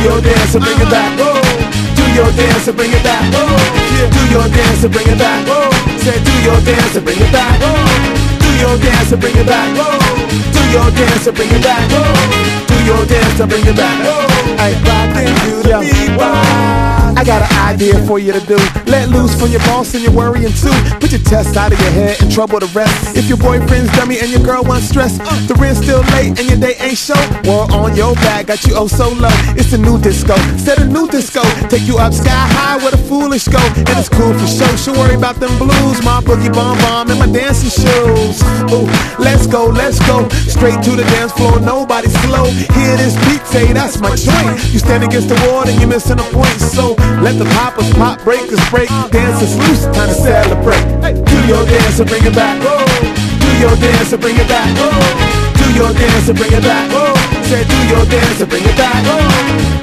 your dance and bring it back. Oh, do your dance and bring it back. Oh, yeah. Do your dance and bring it back. Oh, say do your dance and bring it back. Oh, do your dance and bring it back. Oh, do your dance and bring it back. Oh, do your dance and bring it back. Oh, I rockin' to the beat. I got an idea for you to do. Let loose from your boss and your worrying too. Put your chest out of your head and trouble the rest. If your boyfriend's dummy and your girl wants stress, the rent's still late and your date ain't show, war on your back got you oh so low. It's a new disco, set a new disco. Take you up sky high where the foolish go. And it's cool for show, she'll worry about them blues. My boogie bomb bomb and my dancing shoes. Ooh, let's go, straight to the dance floor, nobody slow. Hear this beat, say that's my joint. You stand against the wall and you're missing a point. So let the poppers pop, breakers break, dancers loose, time to celebrate. Do your dance and bring it back. Oh, do your dance and bring it back. Oh, do your dance and bring it back. Oh, say do your dance and bring it back. Oh.